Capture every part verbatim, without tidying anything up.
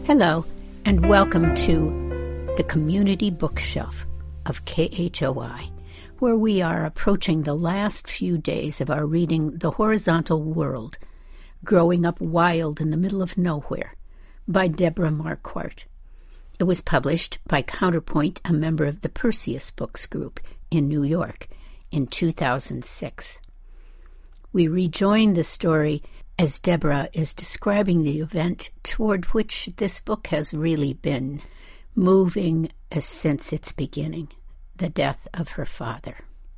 Hello, and welcome to the Community Bookshelf of K H O I, where we are approaching the last few days of our reading The Horizontal World, Growing Up Wild in the Middle of Nowhere, by Deborah Marquardt. It was published by Counterpoint, a member of the Perseus Books Group in New York, in two thousand six. We rejoin the story as Deborah is describing the event toward which this book has really been moving since its beginning, the death of her father.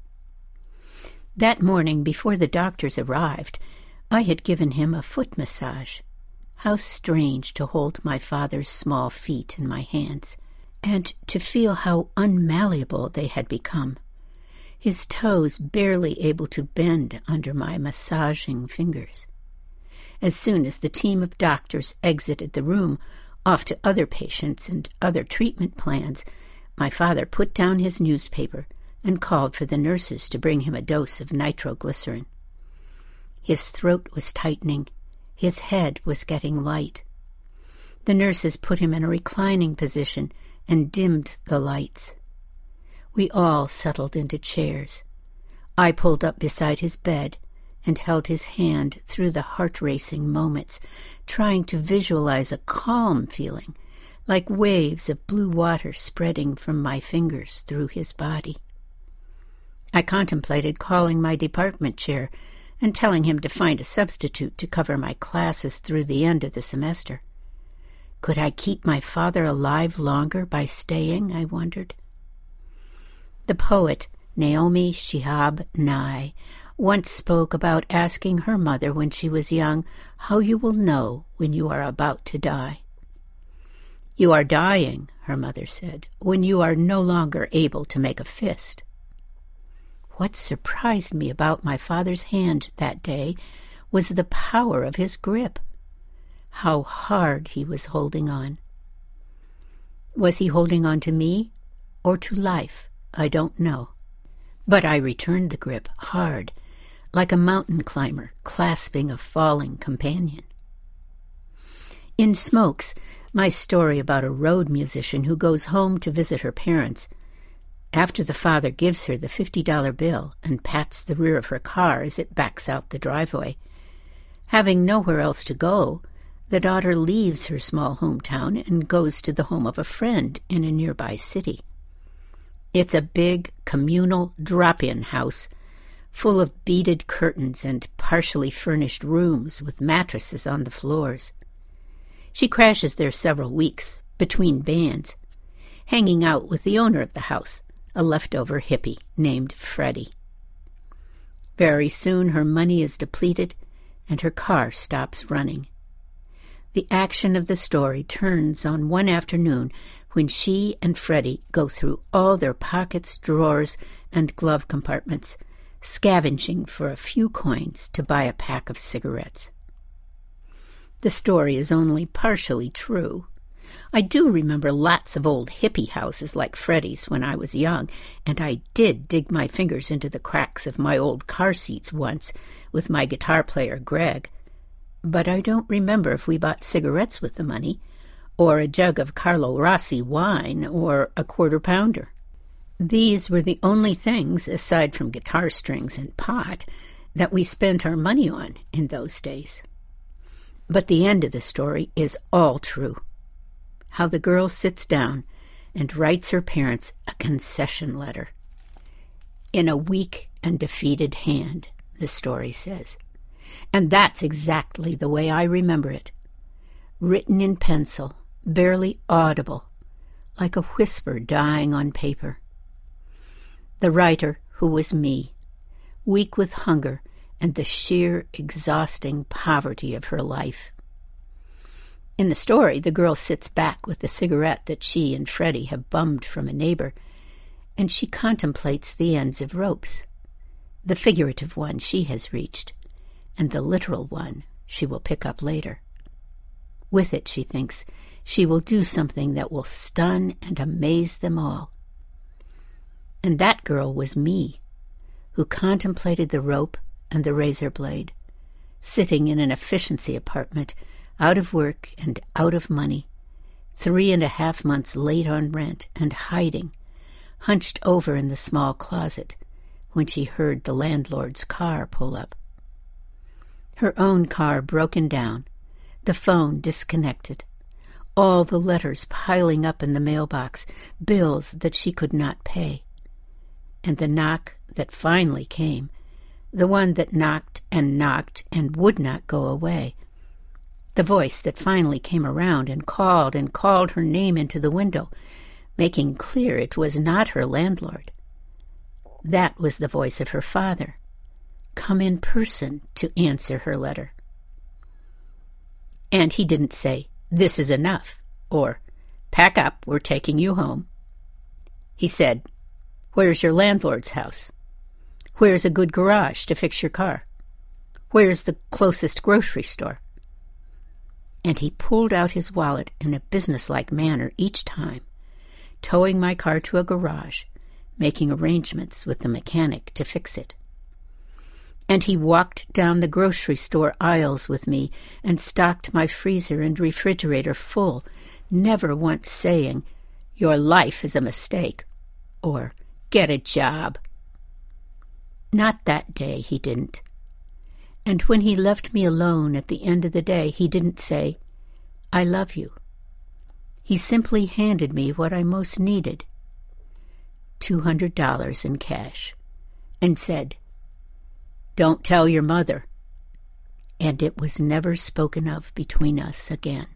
That morning, before the doctors arrived, I had given him a foot massage. How strange to hold my father's small feet in my hands, and to feel how unmalleable they had become, his toes barely able to bend under my massaging fingers. As soon as the team of doctors exited the room, off to other patients and other treatment plans, my father put down his newspaper and called for the nurses to bring him a dose of nitroglycerin. His throat was tightening. His head was getting light. The nurses put him in a reclining position and dimmed the lights. We all settled into chairs. I pulled up beside his bed and held his hand through the heart-racing moments, trying to visualize a calm feeling, like waves of blue water spreading from my fingers through his body. I contemplated calling my department chair and telling him to find a substitute to cover my classes through the end of the semester. Could I keep my father alive longer by staying, I wondered. The poet Naomi Shihab Nye once spoke about asking her mother when she was young how you will know when you are about to die. You are dying, her mother said, when you are no longer able to make a fist. What surprised me about my father's hand that day was the power of his grip. How hard he was holding on. Was he holding on to me or to life? I don't know. But I returned the grip hard, like a mountain climber clasping a falling companion. In Smokes, my story about a road musician who goes home to visit her parents, after the father gives her the fifty dollar bill and pats the rear of her car as it backs out the driveway, having nowhere else to go, the daughter leaves her small hometown and goes to the home of a friend in a nearby city. It's a big communal drop-in house full of beaded curtains and partially furnished rooms with mattresses on the floors. She crashes there several weeks, between bands, hanging out with the owner of the house, a leftover hippie named Freddie. Very soon her money is depleted and her car stops running. The action of the story turns on one afternoon when she and Freddie go through all their pockets, drawers, and glove compartments, scavenging for a few coins to buy a pack of cigarettes. The story is only partially true. I do remember lots of old hippie houses like Freddie's when I was young, and I did dig my fingers into the cracks of my old car seats once with my guitar player Greg. But I don't remember if we bought cigarettes with the money, or a jug of Carlo Rossi wine, or a quarter-pounder. These were the only things, aside from guitar strings and pot, that we spent our money on in those days. But the end of the story is all true. How the girl sits down and writes her parents a concession letter. In a weak and defeated hand, the story says. And that's exactly the way I remember it. Written in pencil, barely audible, like a whisper dying on paper. The writer, who was me, weak with hunger and the sheer, exhausting poverty of her life. In the story, the girl sits back with the cigarette that she and Freddie have bummed from a neighbor, and she contemplates the ends of ropes, the figurative one she has reached, and the literal one she will pick up later. With it, she thinks, she will do something that will stun and amaze them all. And that girl was me, who contemplated the rope and the razor blade, sitting in an efficiency apartment, out of work and out of money, three and a half months late on rent and hiding, hunched over in the small closet when she heard the landlord's car pull up. Her own car broken down, the phone disconnected, all the letters piling up in the mailbox, bills that she could not pay. And the knock that finally came, the one that knocked and knocked and would not go away, the voice that finally came around and called and called her name into the window, making clear it was not her landlord. That was the voice of her father, come in person to answer her letter. And he didn't say, "This is enough," or "Pack up, we're taking you home." He said, "Where's your landlord's house? Where's a good garage to fix your car? Where's the closest grocery store?" And he pulled out his wallet in a businesslike manner each time, towing my car to a garage, making arrangements with the mechanic to fix it. And he walked down the grocery store aisles with me and stocked my freezer and refrigerator full, never once saying, "Your life is a mistake," or "Get a job." Not that day, he didn't. And when he left me alone at the end of the day, he didn't say, "I love you." He simply handed me what I most needed, two hundred dollars in cash, and said, "Don't tell your mother." And it was never spoken of between us again.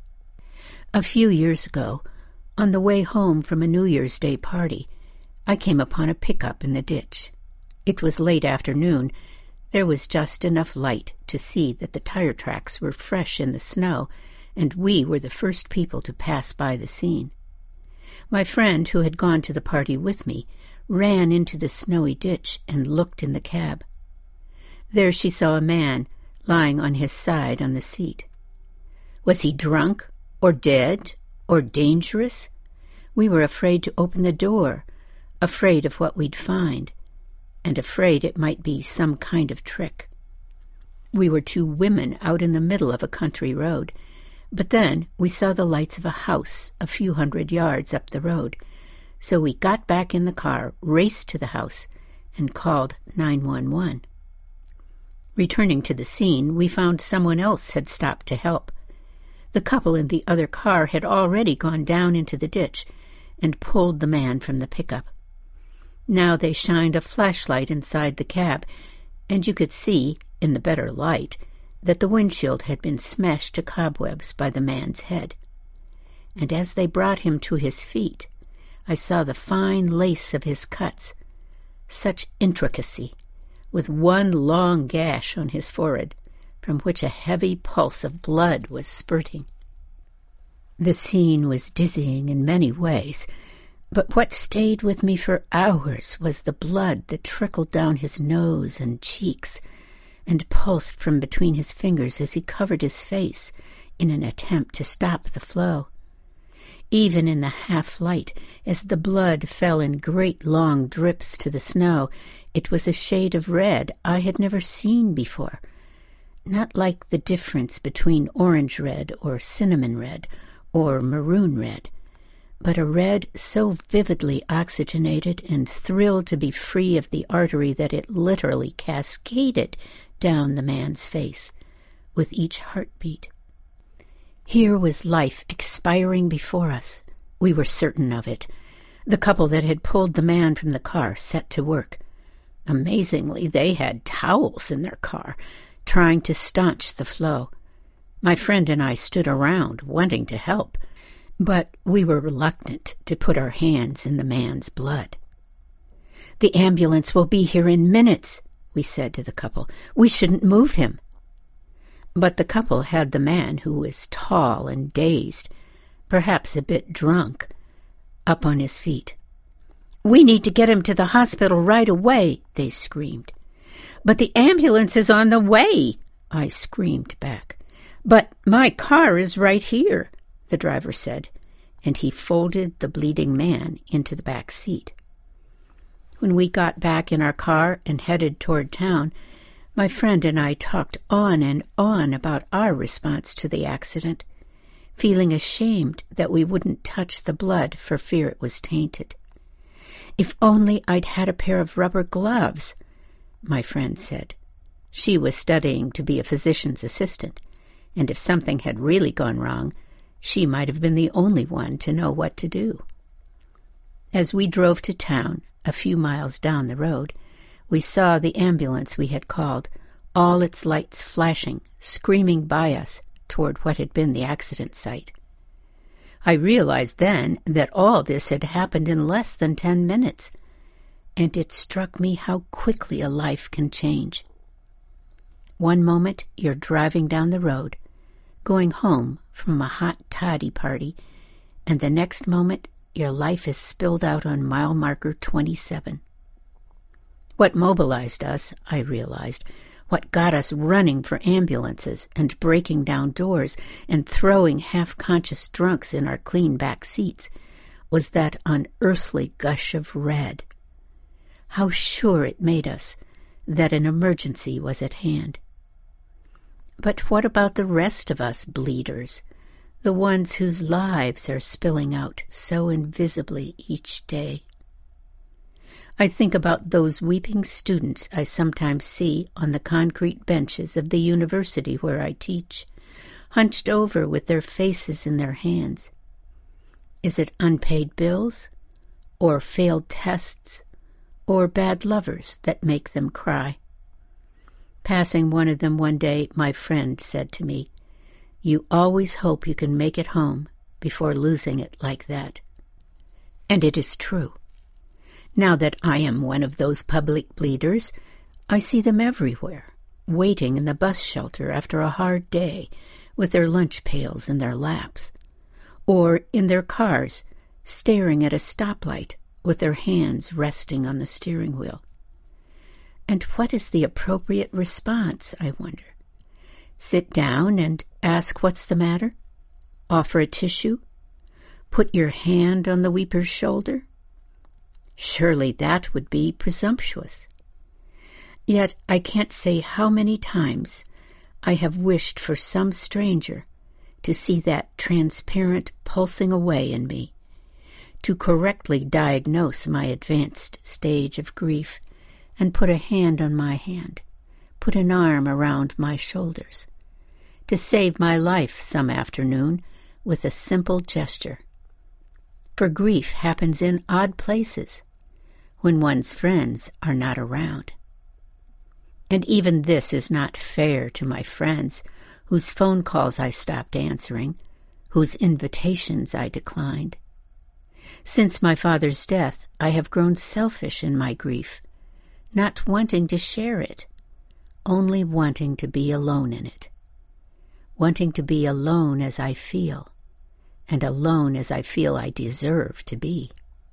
A few years ago, on the way home from a New Year's Day party, I came upon a pickup in the ditch. It was late afternoon. There was just enough light to see that the tire tracks were fresh in the snow, and we were the first people to pass by the scene. My friend, who had gone to the party with me, ran into the snowy ditch and looked in the cab. There she saw a man lying on his side on the seat. Was he drunk, or dead, or dangerous? We were afraid to open the door, afraid of what we'd find, and afraid it might be some kind of trick. We were two women out in the middle of a country road, but then we saw the lights of a house a few hundred yards up the road, so we got back in the car, raced to the house, and called nine one one. Returning to the scene, we found someone else had stopped to help. The couple in the other car had already gone down into the ditch and pulled the man from the pickup. Now they shined a flashlight inside the cab, and you could see, in the better light, that the windshield had been smashed to cobwebs by the man's head. And as they brought him to his feet, I saw the fine lace of his cuts, such intricacy, with one long gash on his forehead, from which a heavy pulse of blood was spurting. The scene was dizzying in many ways, but what stayed with me for hours was the blood that trickled down his nose and cheeks and pulsed from between his fingers as he covered his face in an attempt to stop the flow. Even in the half-light, as the blood fell in great long drips to the snow, it was a shade of red I had never seen before, not like the difference between orange red or cinnamon red or maroon red, but a red so vividly oxygenated and thrilled to be free of the artery that it literally cascaded down the man's face with each heartbeat. Here was life expiring before us. We were certain of it. The couple that had pulled the man from the car set to work. Amazingly, they had towels in their car, trying to staunch the flow. My friend and I stood around, wanting to help, but we were reluctant to put our hands in the man's blood. "The ambulance will be here in minutes," we said to the couple. "We shouldn't move him." But the couple had the man, who was tall and dazed, perhaps a bit drunk, up on his feet. "We need to get him to the hospital right away," they screamed. "But the ambulance is on the way," I screamed back. "But my car is right here," the driver said, and he folded the bleeding man into the back seat. When we got back in our car and headed toward town, my friend and I talked on and on about our response to the accident. feeling ashamed that we wouldn't touch the blood for fear it was tainted. "If only I'd had a pair of rubber gloves," my friend said. She was studying to be a physician's assistant, and if something had really gone wrong, she might have been the only one to know what to do. As we drove to town, a few miles down the road, we saw the ambulance we had called, all its lights flashing, screaming by us toward what had been the accident site. I realized then that all this had happened in less than ten minutes, and it struck me how quickly a life can change. One moment you're driving down the road, going home from a hot toddy party, and the next moment your life is spilled out on mile marker twenty-seven. What mobilized us, I realized, what got us running for ambulances and breaking down doors and throwing half-conscious drunks in our clean back seats, was that unearthly gush of red. How sure it made us that an emergency was at hand. But what about the rest of us bleeders, the ones whose lives are spilling out so invisibly each day? I think about those weeping students I sometimes see on the concrete benches of the university where I teach, hunched over with their faces in their hands. Is it unpaid bills, or failed tests, or bad lovers that make them cry? Passing one of them one day, my friend said to me, "You always hope you can make it home before losing it like that." And it is true. Now that I am one of those public bleeders, I see them everywhere, waiting in the bus shelter after a hard day with their lunch pails in their laps, or in their cars, staring at a stoplight with their hands resting on the steering wheel. And what is the appropriate response, I wonder? Sit down and ask what's the matter? Offer a tissue? Put your hand on the weeper's shoulder? Surely that would be presumptuous. Yet I can't say how many times I have wished for some stranger to see that transparent pulsing away in me, to correctly diagnose my advanced stage of grief and put a hand on my hand, put an arm around my shoulders, to save my life some afternoon with a simple gesture. For grief happens in odd places, when one's friends are not around. And even this is not fair to my friends, whose phone calls I stopped answering, whose invitations I declined. Since my father's death, I have grown selfish in my grief, not wanting to share it, only wanting to be alone in it, wanting to be alone as I feel, and alone as I feel I deserve to be.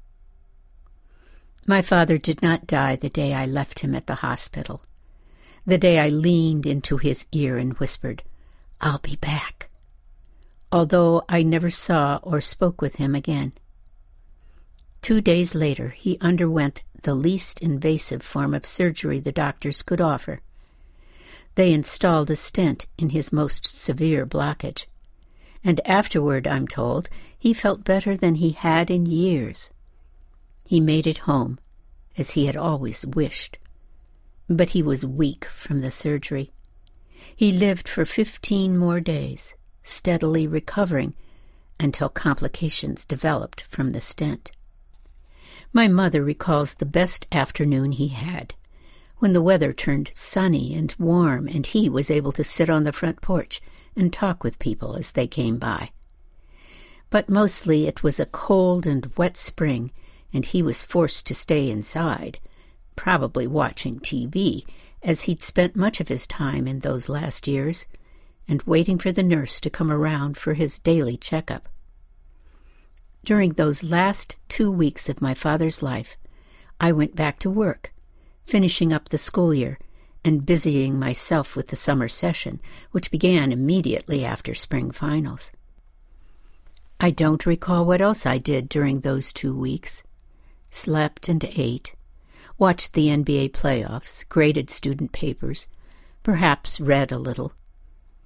My father did not die the day I left him at the hospital, the day I leaned into his ear and whispered, "I'll be back," although I never saw or spoke with him again. Two days later, he underwent the least invasive form of surgery the doctors could offer. They installed a stent in his most severe blockage, and afterward, I'm told, he felt better than he had in years. He made it home, as he had always wished. But he was weak from the surgery. He lived for fifteen more days, steadily recovering, until complications developed from the stent. My mother recalls the best afternoon he had, when the weather turned sunny and warm and he was able to sit on the front porch and talk with people as they came by. But mostly it was a cold and wet spring, and he was forced to stay inside, probably watching T V, as he'd spent much of his time in those last years, and waiting for the nurse to come around for his daily checkup. During those last two weeks of my father's life, I went back to work, finishing up the school year and busying myself with the summer session, which began immediately after spring finals. I don't recall what else I did during those two weeks. Slept and ate, watched the N B A playoffs, graded student papers, perhaps read a little.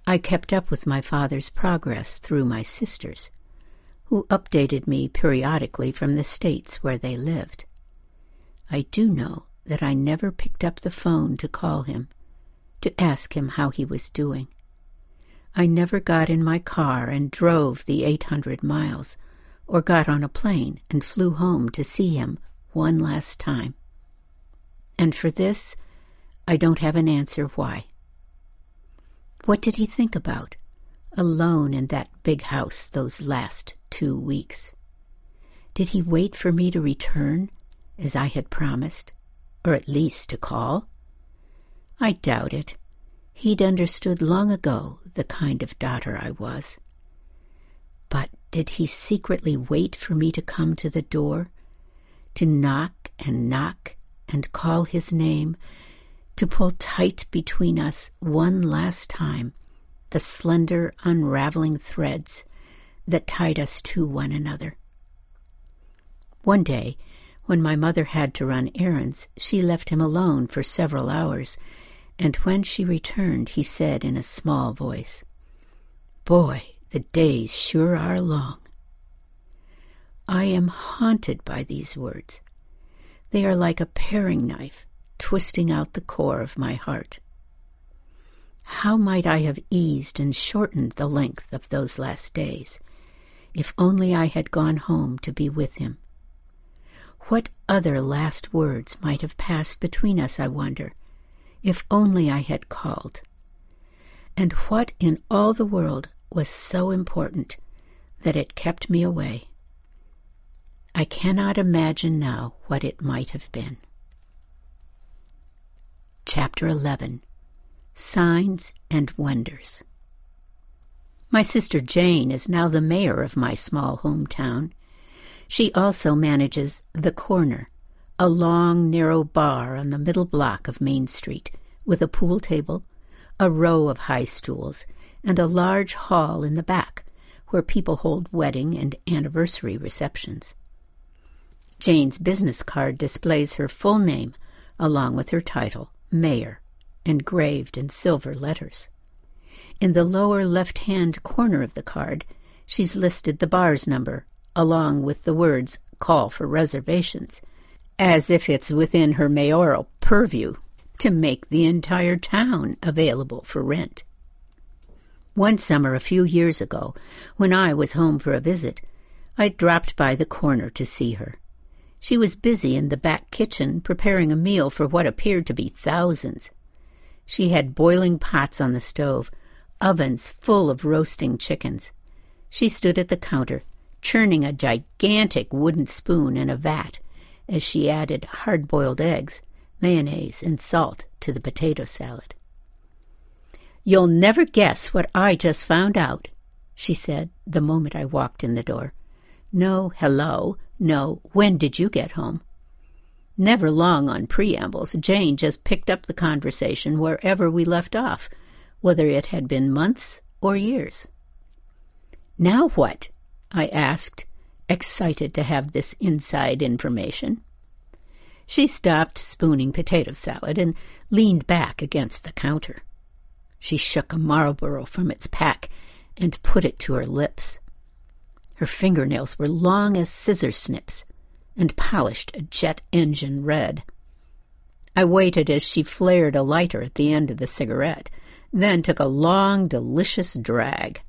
I kept up with my father's progress through my sisters, who updated me periodically from the states where they lived. I do know that I never picked up the phone to call him, to ask him how he was doing. I never got in my car and drove the eight hundred miles, or got on a plane and flew home to see him one last time. And for this, I don't have an answer why. What did he think about, alone in that big house those last two weeks? Did he wait for me to return, as I had promised, or at least to call? I doubt it. He'd understood long ago the kind of daughter I was. But did he secretly wait for me to come to the door, to knock and knock and call his name, to pull tight between us one last time the slender, unraveling threads that tied us to one another? One day, when my mother had to run errands, she left him alone for several hours, and when she returned, he said in a small voice, "Boy, the days sure are long." I am haunted by these words. They are like a paring knife, twisting out the core of my heart. How might I have eased and shortened the length of those last days, if only I had gone home to be with him? What other last words might have passed between us, I wonder, if only I had called? And what in all the world was so important that it kept me away? I cannot imagine now what it might have been. Chapter eleven. Signs and Wonders. My sister Jane is now the mayor of my small hometown. She also manages The Corner, a long, narrow bar on the middle block of Main Street, with a pool table, a row of high stools, and a large hall in the back, where people hold wedding and anniversary receptions. Jane's business card displays her full name, along with her title, Mayor, engraved in silver letters. In the lower left-hand corner of the card, she's listed the bar's number, along with the words, "Call for reservations," as if it's within her mayoral purview to make the entire town available for rent. One summer a few years ago, when I was home for a visit, I dropped by the corner to see her. She was busy in the back kitchen preparing a meal for what appeared to be thousands. She had boiling pots on the stove, ovens full of roasting chickens. She stood at the counter, churning a gigantic wooden spoon in a vat as she added hard-boiled eggs, mayonnaise, and salt to the potato salad. "You'll never guess what I just found out," she said the moment I walked in the door. No hello, no when did you get home. Never long on preambles, Jane just picked up the conversation wherever we left off, whether it had been months or years. "Now what?" I asked, excited to have this inside information. She stopped spooning potato salad and leaned back against the counter. She shook a Marlboro from its pack and put it to her lips. Her fingernails were long as scissor snips and polished a jet engine red. I waited as she flared a lighter at the end of the cigarette, then took a long, delicious drag.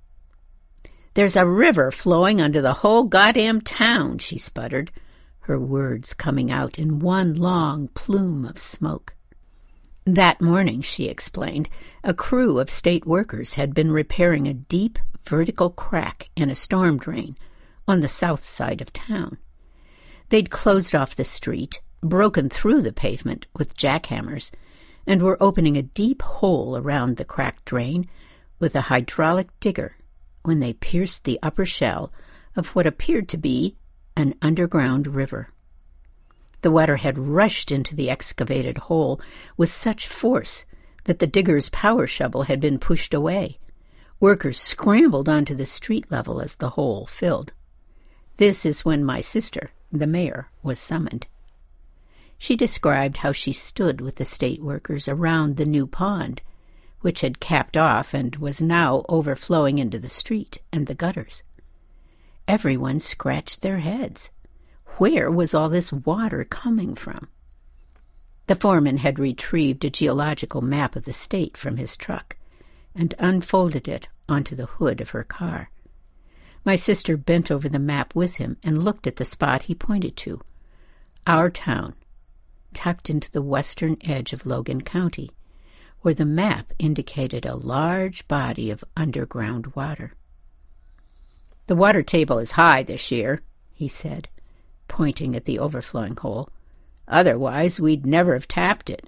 "There's a river flowing under the whole goddamn town," she sputtered, her words coming out in one long plume of smoke. That morning, she explained, a crew of state workers had been repairing a deep, vertical crack in a storm drain on the south side of town. They'd closed off the street, broken through the pavement with jackhammers, and were opening a deep hole around the cracked drain with a hydraulic digger when they pierced the upper shell of what appeared to be an underground river. The water had rushed into the excavated hole with such force that the digger's power shovel had been pushed away. Workers scrambled onto the street level as the hole filled. This is when my sister, the mayor, was summoned. She described how she stood with the state workers around the new pond, which had capped off and was now overflowing into the street and the gutters. Everyone scratched their heads. Where was all this water coming from? The foreman had retrieved a geological map of the state from his truck and unfolded it onto the hood of her car. My sister bent over the map with him and looked at the spot he pointed to. Our town, tucked into the western edge of Logan County, where the map indicated a large body of underground water. "The water table is high this year," he said, pointing at the overflowing hole. "Otherwise, we'd never have tapped it."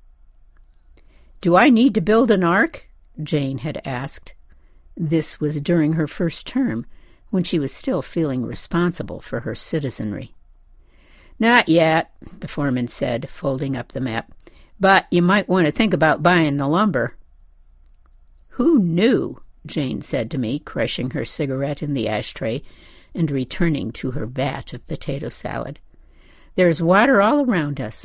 "Do I need to build an ark?" Jane had asked. This was during her first term, when she was still feeling responsible for her citizenry. "Not yet," the foreman said, folding up the map. "But you might want to think about buying the lumber." "Who knew?" Jane said to me, crushing her cigarette in the ashtray and returning to her vat of potato salad. "There's water all around us."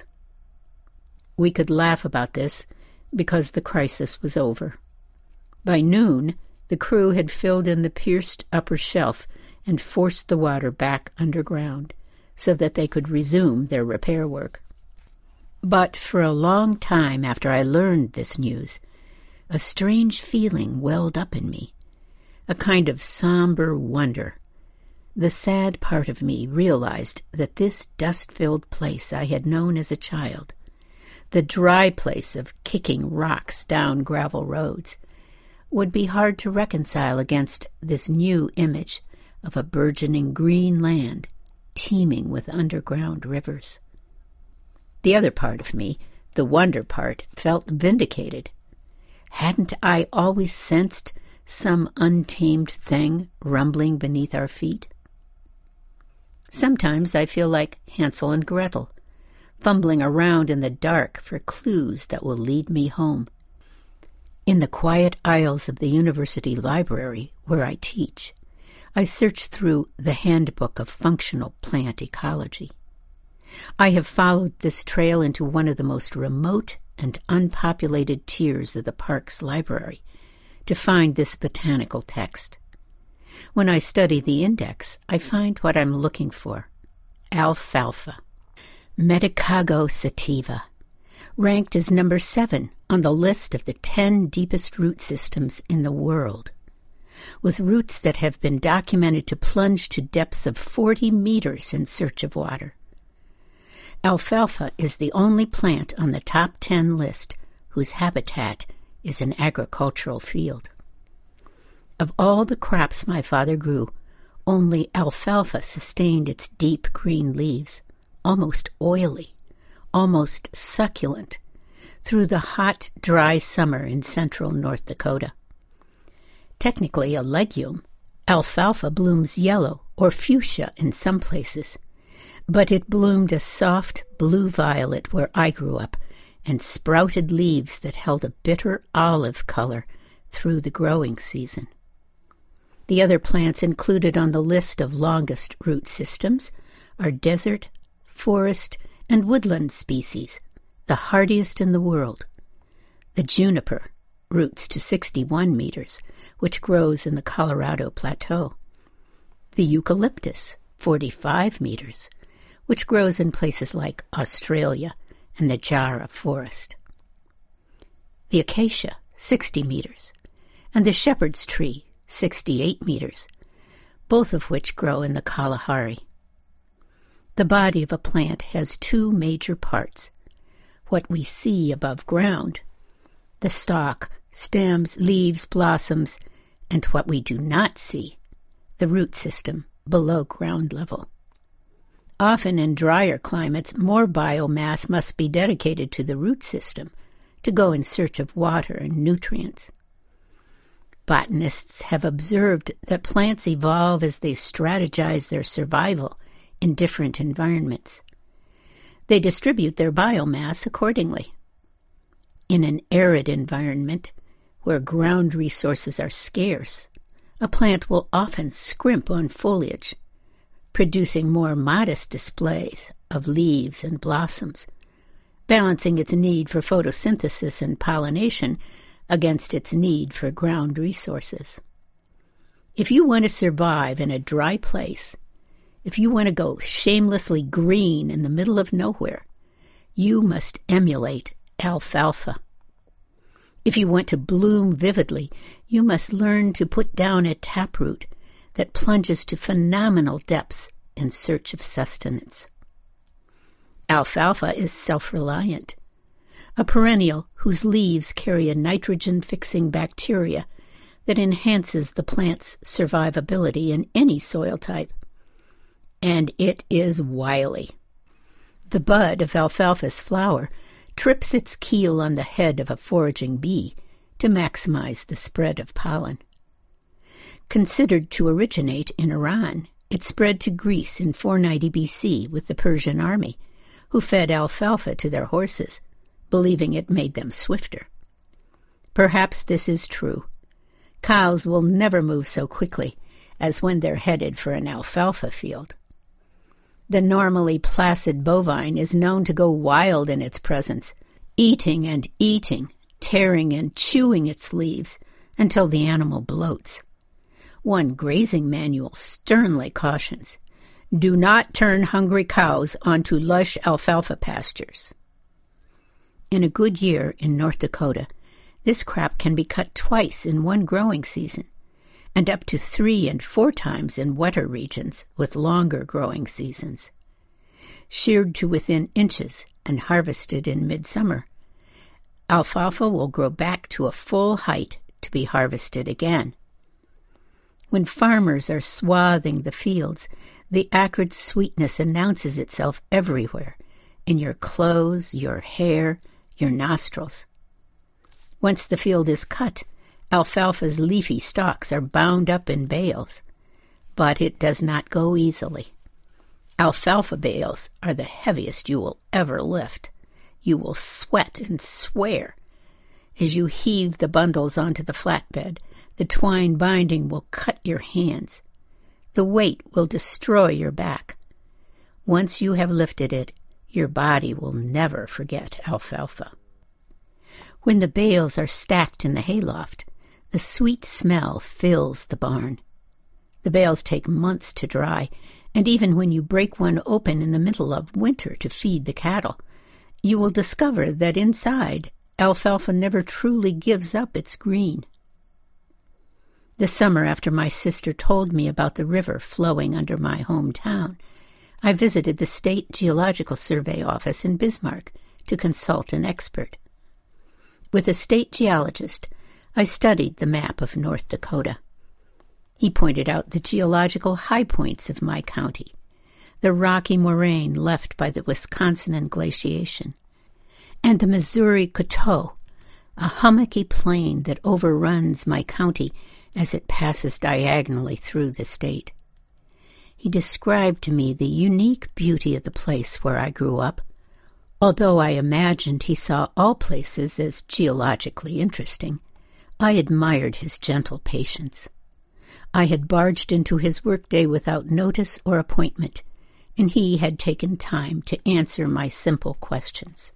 We could laugh about this because the crisis was over. By noon, the crew had filled in the pierced upper shelf and forced the water back underground so that they could resume their repair work. But for a long time after I learned this news, a strange feeling welled up in me, a kind of somber wonder. The sad part of me realized that this dust-filled place I had known as a child, the dry place of kicking rocks down gravel roads, would be hard to reconcile against this new image of a burgeoning green land teeming with underground rivers. The other part of me, the wonder part, felt vindicated. Hadn't I always sensed some untamed thing rumbling beneath our feet? Sometimes I feel like Hansel and Gretel, fumbling around in the dark for clues that will lead me home. In the quiet aisles of the university library where I teach, I search through the Handbook of Functional Plant Ecology. I have followed this trail into one of the most remote and unpopulated tiers of the park's library to find this botanical text. When I study the index, I find what I'm looking for: alfalfa, Medicago sativa, ranked as number seven on the list of the ten deepest root systems in the world, with roots that have been documented to plunge to depths of forty meters in search of water. Alfalfa is the only plant on the top ten list whose habitat is an agricultural field. Of all the crops my father grew, only alfalfa sustained its deep green leaves, almost oily, almost succulent, through the hot, dry summer in central North Dakota. Technically a legume, alfalfa blooms yellow or fuchsia in some places, but it bloomed a soft blue-violet where I grew up and sprouted leaves that held a bitter olive color through the growing season. The other plants included on the list of longest root systems are desert, forest, and woodland species, the hardiest in the world. The juniper, roots to sixty-one meters, which grows in the Colorado Plateau. The eucalyptus, forty-five meters, which grows in places like Australia and the Jarrah Forest. The acacia, sixty meters, and the shepherd's tree, sixty-eight meters, both of which grow in the Kalahari. The body of a plant has two major parts: what we see above ground, the stalk, stems, leaves, blossoms, and what we do not see, the root system below ground level. Often in drier climates, more biomass must be dedicated to the root system to go in search of water and nutrients. Botanists have observed that plants evolve as they strategize their survival in different environments. They distribute their biomass accordingly. In an arid environment, where ground resources are scarce, a plant will often scrimp on foliage, producing more modest displays of leaves and blossoms, balancing its need for photosynthesis and pollination against its need for ground resources. If you want to survive in a dry place, if you want to go shamelessly green in the middle of nowhere, you must emulate alfalfa. If you want to bloom vividly, you must learn to put down a taproot that plunges to phenomenal depths in search of sustenance. Alfalfa is self-reliant, a perennial whose leaves carry a nitrogen-fixing bacteria that enhances the plant's survivability in any soil type. And it is wily. The bud of alfalfa's flower trips its keel on the head of a foraging bee to maximize the spread of pollen. Considered to originate in Iran, it spread to Greece in four ninety B C with the Persian army, who fed alfalfa to their horses, believing it made them swifter. Perhaps this is true. Cows will never move so quickly as when they're headed for an alfalfa field. The normally placid bovine is known to go wild in its presence, eating and eating, tearing and chewing its leaves until the animal bloats. One grazing manual sternly cautions, "Do not turn hungry cows onto lush alfalfa pastures." In a good year in North Dakota, this crop can be cut twice in one growing season, and up to three and four times in wetter regions with longer growing seasons. Sheared to within inches and harvested in midsummer, alfalfa will grow back to a full height to be harvested again. When farmers are swathing the fields, the acrid sweetness announces itself everywhere, in your clothes, your hair, your nostrils. Once the field is cut, alfalfa's leafy stalks are bound up in bales, but it does not go easily. Alfalfa bales are the heaviest you will ever lift. You will sweat and swear. As you heave the bundles onto the flatbed, the twine binding will cut your hands. The weight will destroy your back. Once you have lifted it, your body will never forget alfalfa. When the bales are stacked in the hayloft, the sweet smell fills the barn. The bales take months to dry, and even when you break one open in the middle of winter to feed the cattle, you will discover that inside, alfalfa never truly gives up its green. The summer after my sister told me about the river flowing under my hometown, I visited the State Geological Survey office in Bismarck to consult an expert. With a state geologist, I studied the map of North Dakota. He pointed out the geological high points of my county, the rocky moraine left by the Wisconsin glaciation, and the Missouri Coteau, a hummocky plain that overruns my county as it passes diagonally through the state. He described to me the unique beauty of the place where I grew up, although I imagined he saw all places as geologically interesting. I admired his gentle patience. I had barged into his workday without notice or appointment, and he had taken time to answer my simple questions.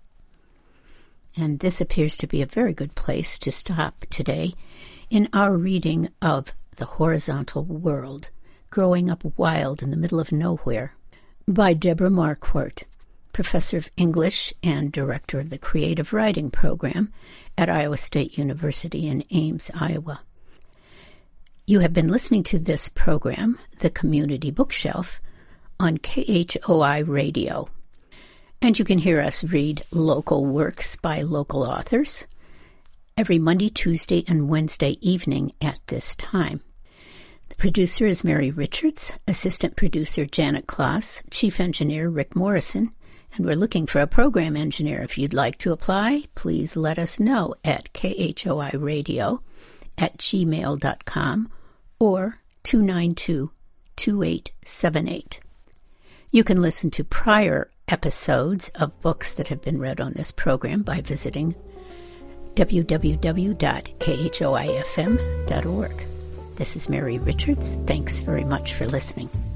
And this appears to be a very good place to stop today in our reading of The Horizontal World, Growing Up Wild in the Middle of Nowhere, by Deborah Marquardt, Professor of English and Director of the Creative Writing Program at Iowa State University in Ames, Iowa. You have been listening to this program, The Community Bookshelf, on K H O I Radio. And you can hear us read local works by local authors every Monday, Tuesday, and Wednesday evening at this time. The producer is Mary Richards, assistant producer Janet Kloss, chief engineer Rick Morrison, and we're looking for a program engineer. If you'd like to apply, please let us know at khoi at gmail dot com or two nine two, two eight seven eight. You can listen to prior episodes of books that have been read on this program by visiting w w w dot k h o i f m dot org. This is Mary Richards. Thanks very much for listening.